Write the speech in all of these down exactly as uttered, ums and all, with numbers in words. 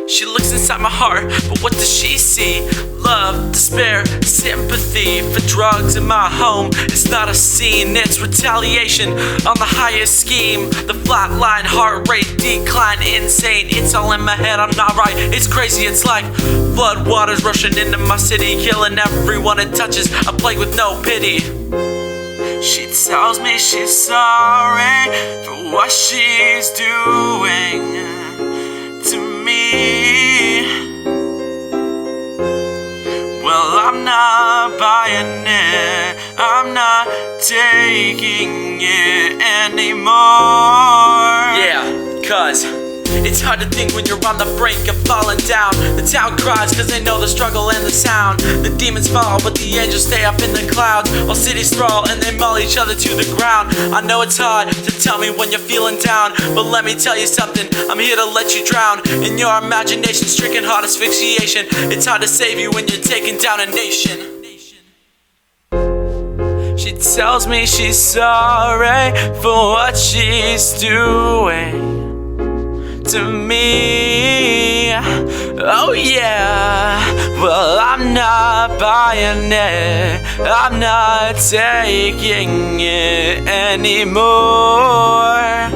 She looks inside my heart, but what does she see? Love, despair, sympathy for drugs in my home. It's not a scene, it's retaliation on the highest scheme. The flatline, heart rate decline, insane. It's all in my head, I'm not right. It's crazy, it's like flood waters rushing into my city, killing everyone it touches, a plague with no pity. She tells me she's sorry for what she's doing to me. Well, I'm not buying it, I'm not taking it anymore. Yeah, cause it's hard to think when you're on the brink of falling down. The town cries cause they know the struggle and the sound. The demons fall but the angels stay up in the clouds, while cities sprawl and they maul each other to the ground. I know it's hard to tell me when you're feeling down, but let me tell you something, I'm here to let you drown in your imagination, stricken heart asphyxiation. It's hard to save you when you're taking down a nation. She tells me she's sorry for what she's doing to me. Oh yeah. Well, I'm not buying it, I'm not taking it anymore.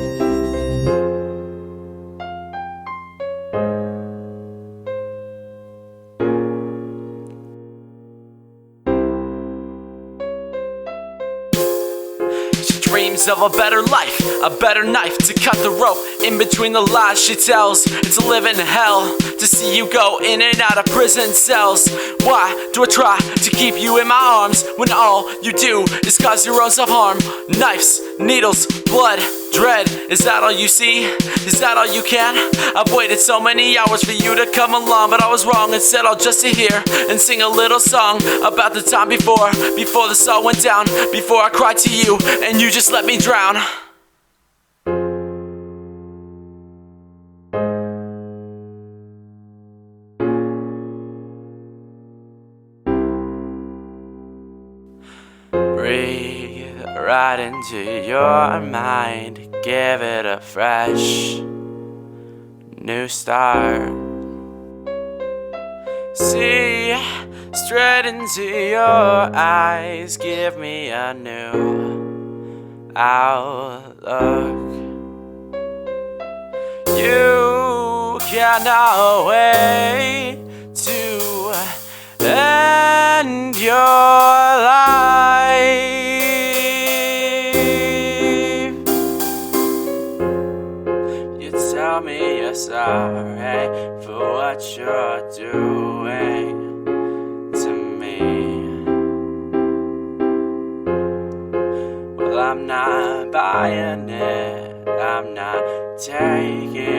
Dreams of a better life, a better knife to cut the rope in between the lies she tells. It's a living hell to see you go in and out of prison cells. Why do I try to keep you in my arms when all you do is cause your own self-harm? Knives, needles, blood, dread. Is that all you see? Is that all you can? I've waited so many hours for you to come along, but I was wrong. Instead I'll just sit here and sing a little song about the time before, before this all went down, before I cried to you and you just let me drown. Breathe right into your mind, give it a fresh new start. See straight into your eyes, give me a new outlook. You cannot wait to end your life. You tell me you're sorry for what you're doing to me. Well, I'm not buying it, I'm not taking